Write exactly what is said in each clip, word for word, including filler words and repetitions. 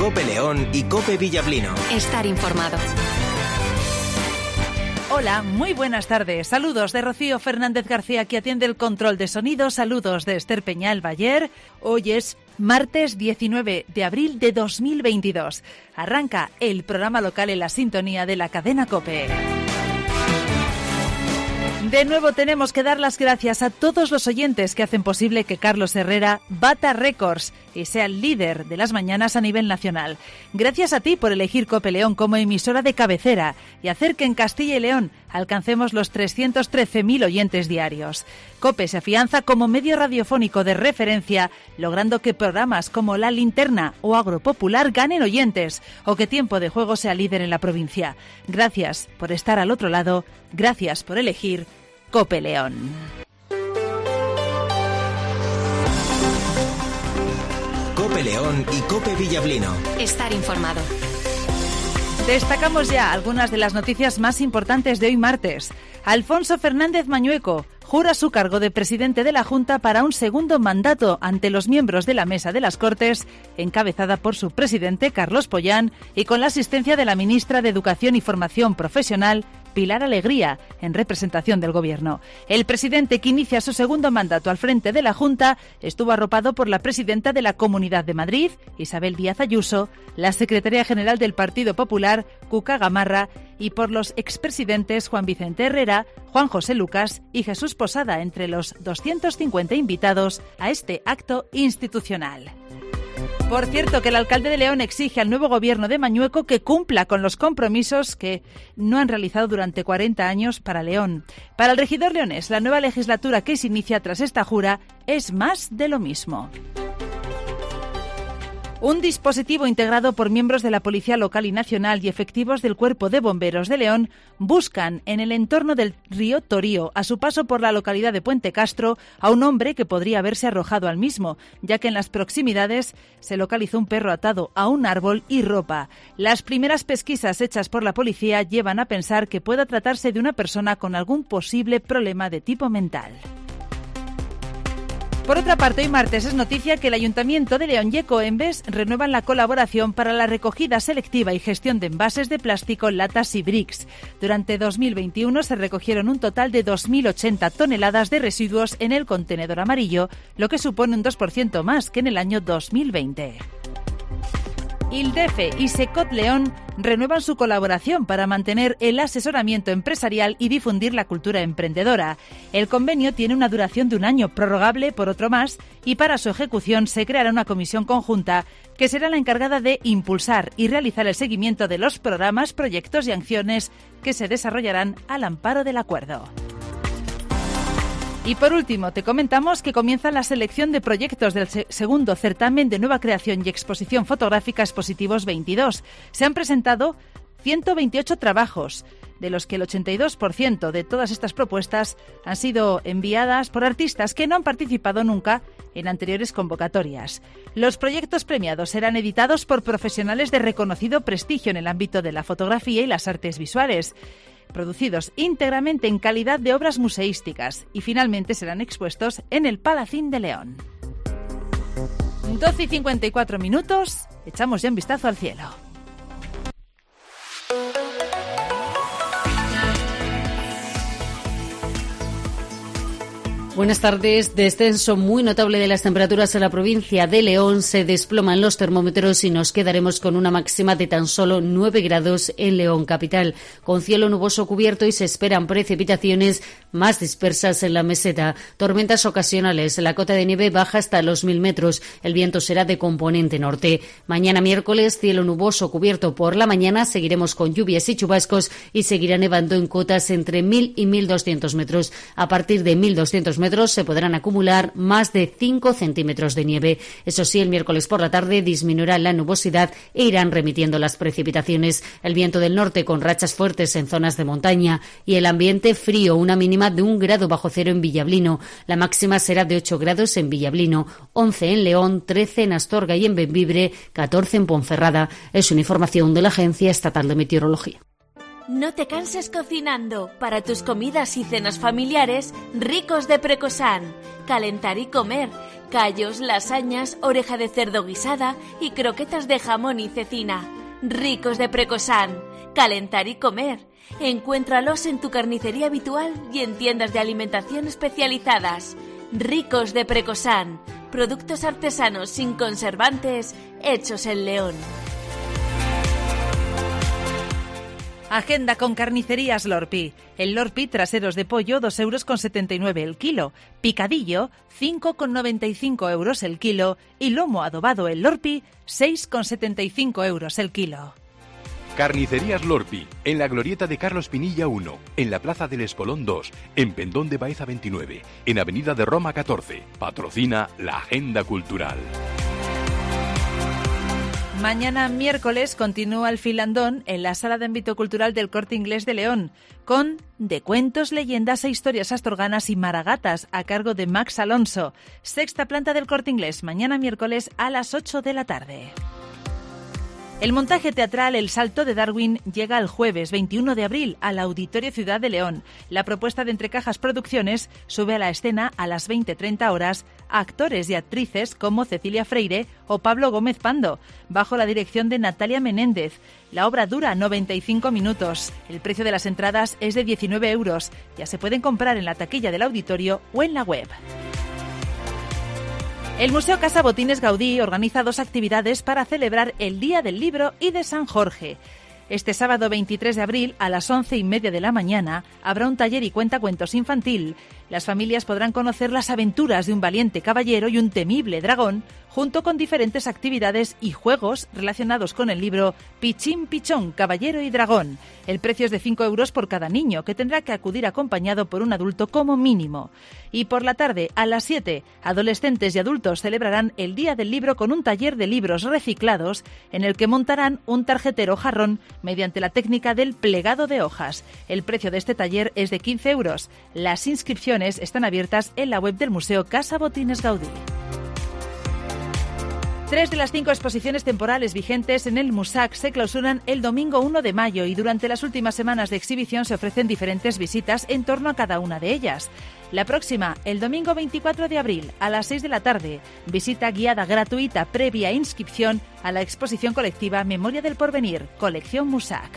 Cope León y Cope Villablino. Estar informado. Hola, muy buenas tardes. Saludos de Rocío Fernández García, que atiende el control de sonido. Saludos de Esther Peñal Bayer. Hoy es martes diecinueve de abril de dos mil veintidós. Arranca el programa local en la sintonía de la cadena COPE. De nuevo tenemos que dar las gracias a todos los oyentes que hacen posible que Carlos Herrera bata récords y sea el líder de las mañanas a nivel nacional. Gracias a ti por elegir Cope León como emisora de cabecera y hacer que en Castilla y León alcancemos los trescientos trece mil oyentes diarios. Cope se afianza como medio radiofónico de referencia, logrando que programas como La Linterna o Agropopular ganen oyentes o que Tiempo de Juego sea líder en la provincia. Gracias por estar al otro lado, gracias por elegir Cope León. Cope León y Cope Villablino. Estar informado. Destacamos ya algunas de las noticias más importantes de hoy martes. Alfonso Fernández Mañueco jura su cargo de presidente de la Junta para un segundo mandato ante los miembros de la Mesa de las Cortes, encabezada por su presidente Carlos Pollán y con la asistencia de la ministra de Educación y Formación Profesional, Pilar Alegría, en representación del Gobierno. El presidente, que inicia su segundo mandato al frente de la Junta, estuvo arropado por la presidenta de la Comunidad de Madrid, Isabel Díaz Ayuso, la secretaria general del Partido Popular, Cuca Gamarra, y por los expresidentes Juan Vicente Herrera, Juan José Lucas y Jesús Posada, entre los doscientos cincuenta invitados a este acto institucional. Por cierto, que el alcalde de León exige al nuevo gobierno de Mañueco que cumpla con los compromisos que no han realizado durante cuarenta años para León. Para el regidor leonés, la nueva legislatura que se inicia tras esta jura es más de lo mismo. Un dispositivo integrado por miembros de la Policía Local y Nacional y efectivos del Cuerpo de Bomberos de León buscan en el entorno del río Torío, a su paso por la localidad de Puente Castro, a un hombre que podría haberse arrojado al mismo, ya que en las proximidades se localizó un perro atado a un árbol y ropa. Las primeras pesquisas hechas por la policía llevan a pensar que pueda tratarse de una persona con algún posible problema de tipo mental. Por otra parte, hoy martes es noticia que el Ayuntamiento de León y Ecoembes renuevan la colaboración para la recogida selectiva y gestión de envases de plástico, latas y bricks. Durante dos mil veintiuno se recogieron un total de dos mil ochenta toneladas de residuos en el contenedor amarillo, lo que supone un dos por ciento más que en el año dos mil veinte. ILDEFE y Secot León renuevan su colaboración para mantener el asesoramiento empresarial y difundir la cultura emprendedora. El convenio tiene una duración de un año, prorrogable por otro más, y para su ejecución se creará una comisión conjunta que será la encargada de impulsar y realizar el seguimiento de los programas, proyectos y acciones que se desarrollarán al amparo del acuerdo. Y por último, te comentamos que comienza la selección de proyectos del se- segundo certamen de nueva creación y exposición fotográfica Expositivos veintidós. Se han presentado ciento veintiocho trabajos, de los que el ochenta y dos por ciento de todas estas propuestas han sido enviadas por artistas que no han participado nunca en anteriores convocatorias. Los proyectos premiados serán editados por profesionales de reconocido prestigio en el ámbito de la fotografía y las artes visuales, producidos íntegramente en calidad de obras museísticas, y finalmente serán expuestos en el Palacín de León. doce y cincuenta y cuatro minutos, echamos ya un vistazo al cielo. Buenas tardes. Descenso muy notable de las temperaturas en la provincia de León. Se desploman los termómetros y nos quedaremos con una máxima de tan solo nueve grados en León capital, con cielo nuboso cubierto, y se esperan precipitaciones más dispersas en la meseta. Tormentas ocasionales. La cota de nieve baja hasta los mil metros. El viento será de componente norte. Mañana miércoles, cielo nuboso cubierto por la mañana. Seguiremos con lluvias y chubascos y seguirá nevando en cotas entre mil y mil doscientos metros. A partir de mil doscientos metros se podrán acumular más de cinco centímetros de nieve. Eso sí, el miércoles por la tarde disminuirá la nubosidad e irán remitiendo las precipitaciones. El viento del norte con rachas fuertes en zonas de montaña y el ambiente frío, una mínima de un grado bajo cero en Villablino. La máxima será de ocho grados en Villablino, once en León, trece en Astorga y en Bembibre, catorce en Ponferrada. Es una información de la Agencia Estatal de Meteorología. No te canses cocinando. Para tus comidas y cenas familiares, Ricos de Precosán. Calentar y comer. Callos, lasañas, oreja de cerdo guisada y croquetas de jamón y cecina. Ricos de Precosán. Calentar y comer. Encuéntralos en tu carnicería habitual y en tiendas de alimentación especializadas. Ricos de Precosán. Productos artesanos sin conservantes, hechos en León. Agenda con Carnicerías Lorpi. El Lorpi, traseros de pollo, dos euros con setenta y nueve el kilo. Picadillo, cinco con noventa y cinco euros el kilo. Y lomo adobado el Lorpi, seis con setenta y cinco euros el kilo. Carnicerías Lorpi, en la glorieta de Carlos Pinilla uno, en la Plaza del Espolón dos, en Pendón de Baeza veintinueve, en Avenida de Roma catorce. Patrocina la Agenda Cultural. Mañana miércoles continúa el filandón en la Sala de Ámbito Cultural del Corte Inglés de León, con De cuentos, leyendas e historias astorganas y maragatas a cargo de Max Alonso. Sexta planta del Corte Inglés, mañana miércoles a las ocho de la tarde. El montaje teatral El Salto de Darwin llega el jueves veintiuno de abril al Auditorio Ciudad de León. La propuesta de Entrecajas Producciones sube a la escena a las veinte treinta horas a actores y actrices como Cecilia Freire o Pablo Gómez Pando, bajo la dirección de Natalia Menéndez. La obra dura noventa y cinco minutos. El precio de las entradas es de diecinueve euros. Ya se pueden comprar en la taquilla del auditorio o en la web. El Museo Casa Botines Gaudí organiza dos actividades para celebrar el Día del Libro y de San Jorge. Este sábado veintitrés de abril a las once y media de la mañana habrá un taller y cuentacuentos infantil. Las familias podrán conocer las aventuras de un valiente caballero y un temible dragón, junto con diferentes actividades y juegos relacionados con el libro Pichín Pichón, Caballero y Dragón. El precio es de cinco euros por cada niño, que tendrá que acudir acompañado por un adulto como mínimo. Y por la tarde, a las siete, adolescentes y adultos celebrarán el Día del Libro con un taller de libros reciclados, en el que montarán un tarjetero jarrón mediante la técnica del plegado de hojas. El precio de este taller es de quince euros. Las inscripciones están abiertas en la web del Museo Casa Botines Gaudí. Tres de las cinco exposiciones temporales vigentes en el Musac se clausuran el domingo uno de mayo y durante las últimas semanas de exhibición se ofrecen diferentes visitas en torno a cada una de ellas. La próxima, el domingo veinticuatro de abril, a las seis de la tarde, visita guiada gratuita previa inscripción a la exposición colectiva Memoria del Porvenir, Colección Musac.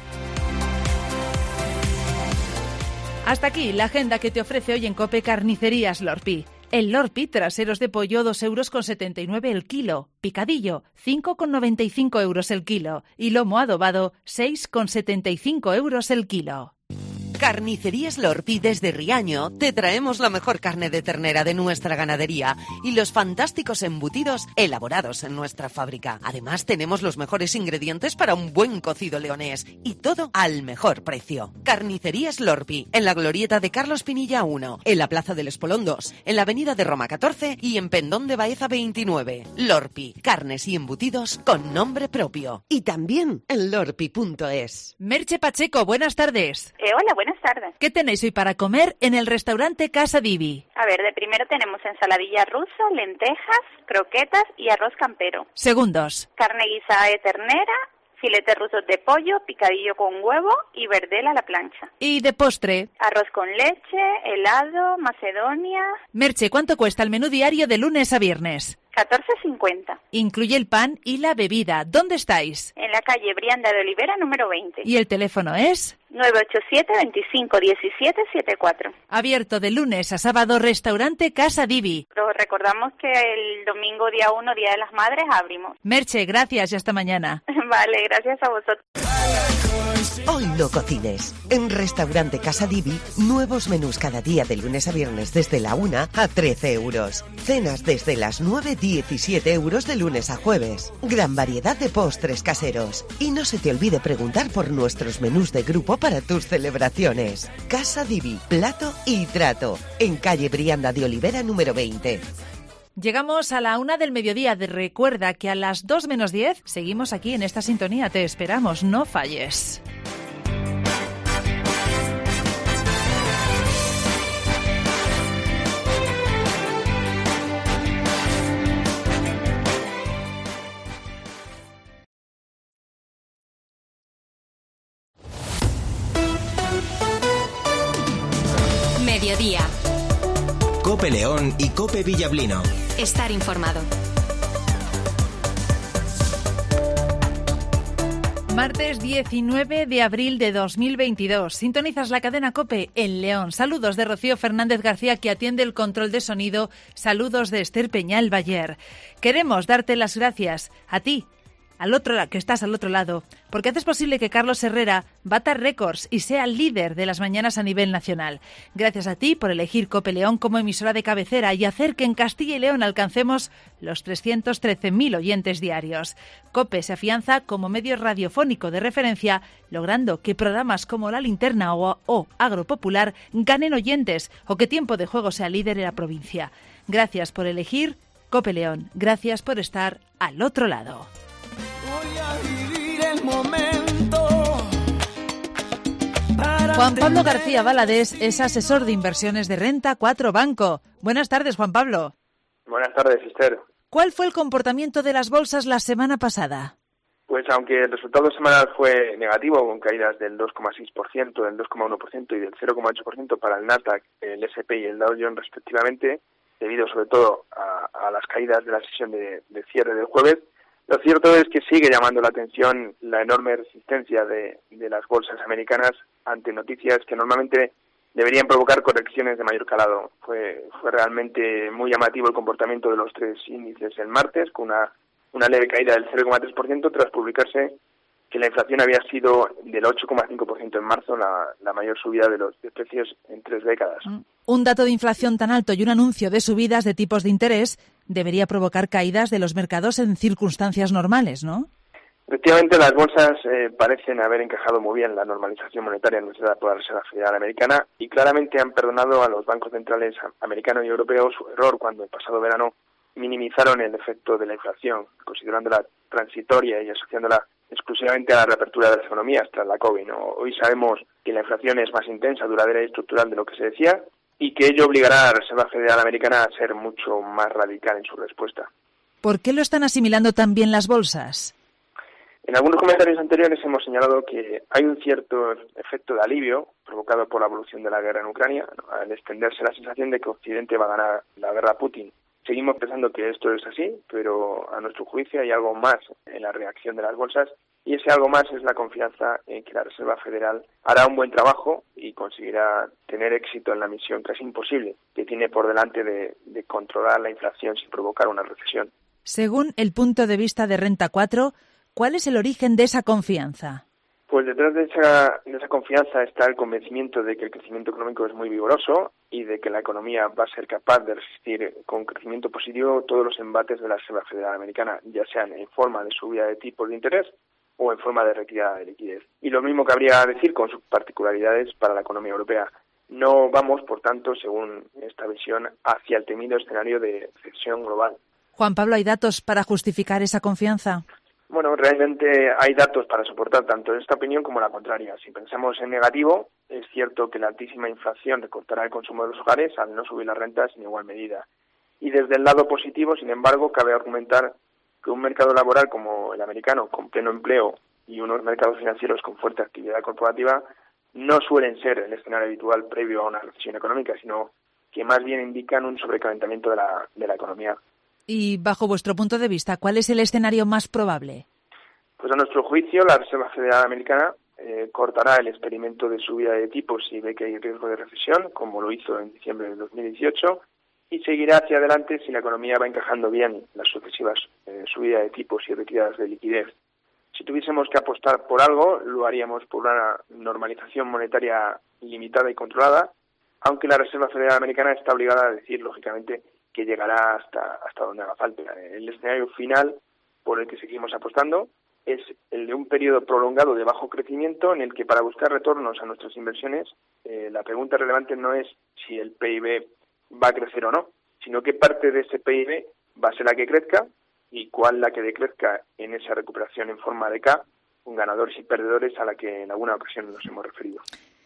Hasta aquí la agenda que te ofrece hoy en COPE Carnicerías Lorpi. El Lorpi, traseros de pollo, dos euros con setenta y nueve el kilo. Picadillo, cinco con noventa y cinco euros el kilo. Y lomo adobado, seis con setenta y cinco euros el kilo. Carnicerías Lorpi desde Riaño te traemos la mejor carne de ternera de nuestra ganadería y los fantásticos embutidos elaborados en nuestra fábrica. Además tenemos los mejores ingredientes para un buen cocido leonés y todo al mejor precio. Carnicerías Lorpi, en la glorieta de Carlos Pinilla uno, en la Plaza del Espolón dos, en la Avenida de Roma catorce y en Pendón de Baeza veintinueve. Lorpi, carnes y embutidos con nombre propio. Y también en lorpi punto es. Merche Pacheco, buenas tardes. Eh, hola, buenas tardes. ¿Qué tenéis hoy para comer en el restaurante Casa Divi? A ver, de primero tenemos ensaladilla rusa, lentejas, croquetas y arroz campero. Segundos. Carne guisada de ternera, filetes rusos de pollo, picadillo con huevo y verdela a la plancha. Y de postre. Arroz con leche, helado, macedonia. Merche, ¿cuánto cuesta el menú diario de lunes a viernes? catorce cincuenta. Incluye el pan y la bebida. ¿Dónde estáis? En la calle Brianda de Olivera, número veinte. ¿Y el teléfono es? nueve ocho siete, veinticinco diecisiete setenta y cuatro. Abierto de lunes a sábado, restaurante Casa Divi. Pero recordamos que el domingo día uno, Día de las Madres, abrimos. Merche, gracias y hasta mañana. Vale, gracias a vosotros. Hoy no cocines. En Restaurante Casa Divi, nuevos menús cada día de lunes a viernes desde la una a trece euros. Cenas desde las nueve, diecisiete euros de lunes a jueves. Gran variedad de postres caseros. Y no se te olvide preguntar por nuestros menús de grupo para tus celebraciones. Casa Divi, plato y trato. En calle Brianda de Olivera número veinte. Llegamos a la una del mediodía. Recuerda que a las dos menos diez seguimos aquí en esta sintonía. Te esperamos, no falles. Día. Cope León y Cope Villablino. Estar informado. Martes diecinueve de abril de dos mil veintidós. Sintonizas la cadena COPE en León. Saludos de Rocío Fernández García, que atiende el control de sonido. Saludos de Esther Peñal Bayer. Queremos darte las gracias a ti, al otro que estás al otro lado, porque haces posible que Carlos Herrera bata récords y sea líder de las mañanas a nivel nacional. Gracias a ti por elegir COPE León como emisora de cabecera y hacer que en Castilla y León alcancemos los trescientos trece mil oyentes diarios. COPE se afianza como medio radiofónico de referencia, logrando que programas como La Linterna o, o Agropopular ganen oyentes o que Tiempo de Juego sea líder en la provincia. Gracias por elegir COPE León. Gracias por estar al otro lado. Voy a vivir el momento. Juan Pablo García Valadés es asesor de inversiones de Renta cuatro Banco. Buenas tardes, Juan Pablo. Buenas tardes, Esther. ¿Cuál fue el comportamiento de las bolsas la semana pasada? Pues aunque el resultado semanal fue negativo, con caídas del dos coma seis por ciento, del dos coma uno por ciento y del cero coma ocho por ciento para el Nasdaq, el ese and pe y el Dow Jones respectivamente, debido sobre todo a, a las caídas de la sesión de, de cierre del jueves, lo cierto es que sigue llamando la atención la enorme resistencia de, de las bolsas americanas ante noticias que normalmente deberían provocar correcciones de mayor calado. Fue, fue realmente muy llamativo el comportamiento de los tres índices el martes, con una, una leve caída del cero coma tres por ciento tras publicarse que la inflación había sido del ocho coma cinco por ciento en marzo, la, la mayor subida de los de precios en tres décadas. Un dato de inflación tan alto y un anuncio de subidas de tipos de interés debería provocar caídas de los mercados en circunstancias normales, ¿no? Efectivamente, las bolsas eh, parecen haber encajado muy bien la normalización monetaria anunciada por la Reserva Federal Americana y claramente han perdonado a los bancos centrales americanos y europeos su error cuando el pasado verano minimizaron el efecto de la inflación, considerándola transitoria y asociándola exclusivamente a la reapertura de las economías tras la COVID, ¿no? Hoy sabemos que la inflación es más intensa, duradera y estructural de lo que se decía y que ello obligará a la Reserva Federal Americana a ser mucho más radical en su respuesta. ¿Por qué lo están asimilando tan bien las bolsas? En algunos comentarios anteriores hemos señalado que hay un cierto efecto de alivio provocado por la evolución de la guerra en Ucrania, ¿no? Al extenderse la sensación de que Occidente va a ganar la guerra a Putin. Seguimos pensando que esto es así, pero a nuestro juicio hay algo más en la reacción de las bolsas y ese algo más es la confianza en que la Reserva Federal hará un buen trabajo y conseguirá tener éxito en la misión casi imposible que tiene por delante de, de controlar la inflación sin provocar una recesión. Según el punto de vista de Renta cuatro, ¿cuál es el origen de esa confianza? Pues detrás de esa, de esa confianza está el convencimiento de que el crecimiento económico es muy vigoroso y de que la economía va a ser capaz de resistir con crecimiento positivo todos los embates de la Reserva Federal Americana, ya sean en forma de subida de tipos de interés o en forma de retirada de liquidez. Y lo mismo cabría decir con sus particularidades para la economía europea. No vamos, por tanto, según esta visión, hacia el temido escenario de recesión global. Juan Pablo, ¿hay datos para justificar esa confianza? Bueno, realmente hay datos para soportar tanto esta opinión como la contraria. Si pensamos en negativo, es cierto que la altísima inflación recortará el consumo de los hogares al no subir las rentas en igual medida. Y desde el lado positivo, sin embargo, cabe argumentar que un mercado laboral como el americano, con pleno empleo, y unos mercados financieros con fuerte actividad corporativa, no suelen ser el escenario habitual previo a una recesión económica, sino que más bien indican un sobrecalentamiento de la, de la economía. Y bajo vuestro punto de vista, ¿cuál es el escenario más probable? Pues a nuestro juicio, la Reserva Federal Americana eh, cortará el experimento de subida de tipos si ve que hay riesgo de recesión, como lo hizo en diciembre de dos mil dieciocho, y seguirá hacia adelante si la economía va encajando bien las sucesivas eh, subidas de tipos y retiradas de liquidez. Si tuviésemos que apostar por algo, lo haríamos por una normalización monetaria limitada y controlada, aunque la Reserva Federal Americana está obligada a decir, lógicamente, que llegará hasta, hasta donde haga falta. El escenario final por el que seguimos apostando es el de un periodo prolongado de bajo crecimiento en el que para buscar retornos a nuestras inversiones eh, la pregunta relevante no es si el P I B va a crecer o no, sino qué parte de ese P I B va a ser la que crezca y cuál la que decrezca en esa recuperación en forma de K, con ganadores y perdedores a la que en alguna ocasión nos hemos referido.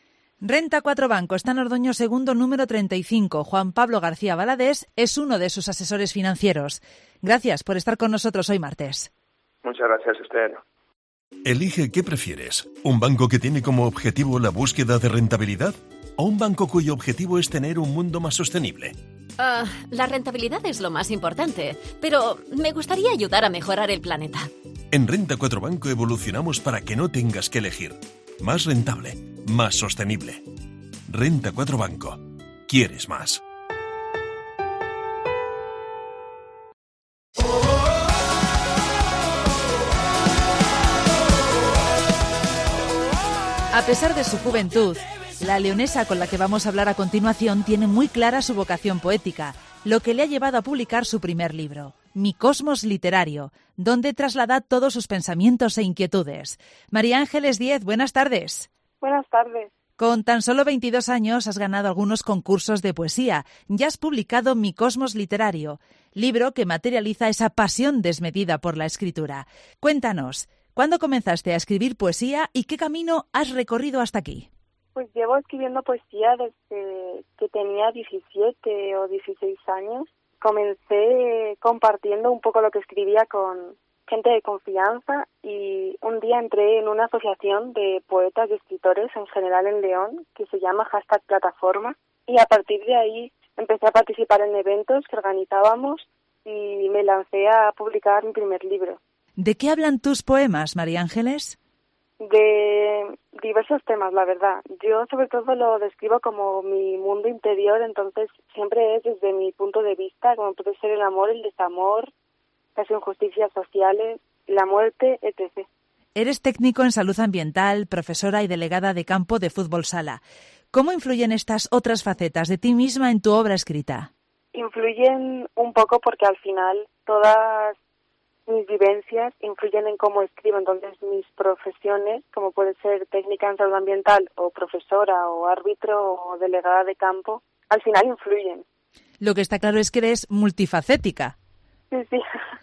Renta cuatro Banco está en Ordoño segundo número treinta y cinco. Juan Pablo García Valadés es uno de sus asesores financieros. Gracias por estar con nosotros hoy martes. Muchas gracias, Esther. Elige qué prefieres, ¿un banco que tiene como objetivo la búsqueda de rentabilidad ¿O un banco cuyo objetivo es tener un mundo más sostenible? Uh, la rentabilidad es lo más importante, pero me gustaría ayudar a mejorar el planeta. En Renta cuatro Banco evolucionamos para que no tengas que elegir. Más rentable, más sostenible. Renta cuatro Banco. ¿Quieres más? A pesar de su juventud, la leonesa con la que vamos a hablar a continuación tiene muy clara su vocación poética, lo que le ha llevado a publicar su primer libro, Mi Cosmos Literario, donde traslada todos sus pensamientos e inquietudes. María Ángeles Díez, buenas tardes. Buenas tardes. Con tan solo veintidós años has ganado algunos concursos de poesía. Ya has publicado Mi Cosmos Literario, libro que materializa esa pasión desmedida por la escritura. Cuéntanos, ¿cuándo comenzaste a escribir poesía y qué camino has recorrido hasta aquí? Pues llevo escribiendo poesía desde que tenía diecisiete o dieciséis años. Comencé compartiendo un poco lo que escribía con gente de confianza y un día entré en una asociación de poetas y escritores en general en León que se llama Hashtag Plataforma y a partir de ahí empecé a participar en eventos que organizábamos y me lancé a publicar mi primer libro. ¿De qué hablan tus poemas, María Ángeles? De diversos temas, la verdad. Yo sobre todo lo describo como mi mundo interior, entonces siempre es desde mi punto de vista, como puede ser el amor, el desamor, las injusticias sociales, la muerte, etcétera. Eres técnico en salud ambiental, profesora y delegada de campo de Fútbol Sala. ¿Cómo influyen estas otras facetas de ti misma en tu obra escrita? Influyen un poco porque al final todas mis vivencias influyen en cómo escribo, entonces mis profesiones, como puede ser técnica en salud ambiental o profesora o árbitro o delegada de campo, al final influyen. Lo que está claro es que eres multifacética. Sí, sí.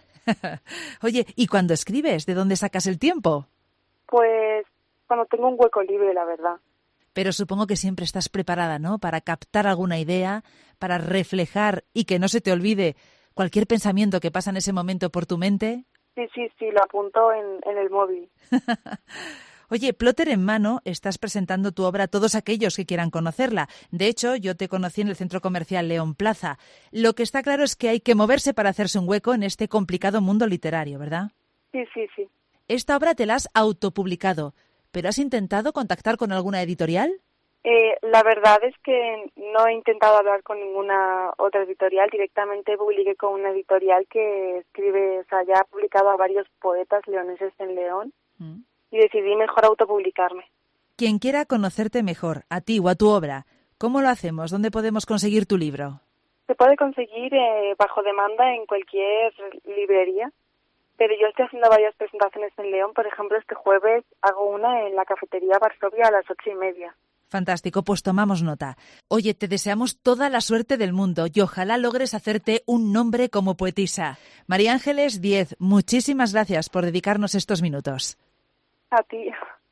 Oye, ¿y cuando escribes, de dónde sacas el tiempo? Pues cuando tengo un hueco libre, la verdad. Pero supongo que siempre estás preparada, ¿no?, para captar alguna idea, para reflejar y que no se te olvide cualquier pensamiento que pasa en ese momento por tu mente. Sí, sí, sí, lo apunto en, en el móvil. Oye, plotter en mano, estás presentando tu obra a todos aquellos que quieran conocerla. De hecho, yo te conocí en el centro comercial León Plaza. Lo que está claro es que hay que moverse para hacerse un hueco en este complicado mundo literario, ¿verdad? Sí, sí, sí. Esta obra te la has autopublicado, ¿pero has intentado contactar con alguna editorial? Eh, la verdad es que no he intentado hablar con ninguna otra editorial, directamente publiqué con una editorial que escribe, o sea, ya ha publicado a varios poetas leoneses en León mm. y decidí mejor autopublicarme. Quien quiera conocerte mejor, a ti o a tu obra, ¿cómo lo hacemos? ¿Dónde podemos conseguir tu libro? Se puede conseguir eh, bajo demanda en cualquier librería, pero yo estoy haciendo varias presentaciones en León, por ejemplo, este jueves hago una en la cafetería Varsovia a las ocho y media. Fantástico, pues tomamos nota. Oye, te deseamos toda la suerte del mundo y ojalá logres hacerte un nombre como poetisa. María Ángeles Díez, muchísimas gracias por dedicarnos estos minutos. A ti.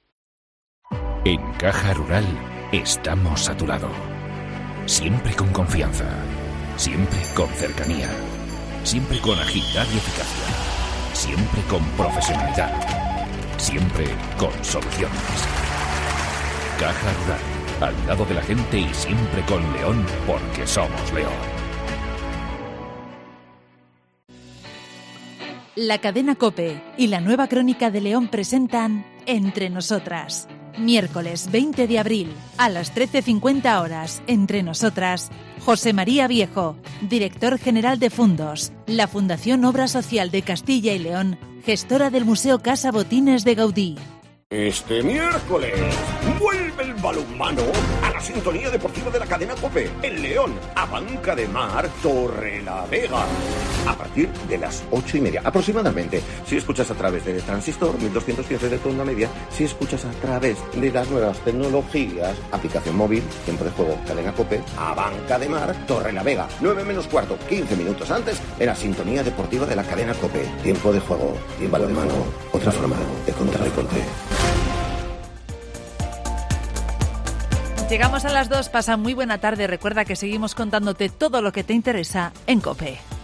En Caja Rural estamos a tu lado. Siempre con confianza, siempre con cercanía, siempre con agilidad y eficacia, siempre con profesionalidad, siempre con soluciones. Caja Rural, al lado de la gente y siempre con León, porque somos León. La cadena COPE y la nueva crónica de León presentan Entre Nosotras. Miércoles veinte de abril, a las trece cincuenta horas, Entre Nosotras, José María Viejo, director general de Fundos, la Fundación Obra Social de Castilla y León, gestora del Museo Casa Botines de Gaudí. Este miércoles vuelve el balonmano a la sintonía deportiva de la cadena COPE en León, a Banca de Mar, Torrelavega, a partir de las ocho y media aproximadamente. Si escuchas a través del transistor mil doscientos quince de onda media, si escuchas a través de las nuevas tecnologías, aplicación móvil, tiempo de juego, cadena COPE, a Banca de Mar, Torrelavega, nueve menos cuarto, quince minutos antes, en la sintonía deportiva de la cadena COPE. Tiempo de juego, tiempo de mano, otra forma de contar deporte. Llegamos a las dos, pasa muy buena tarde. Recuerda que seguimos contándote todo lo que te interesa en COPE.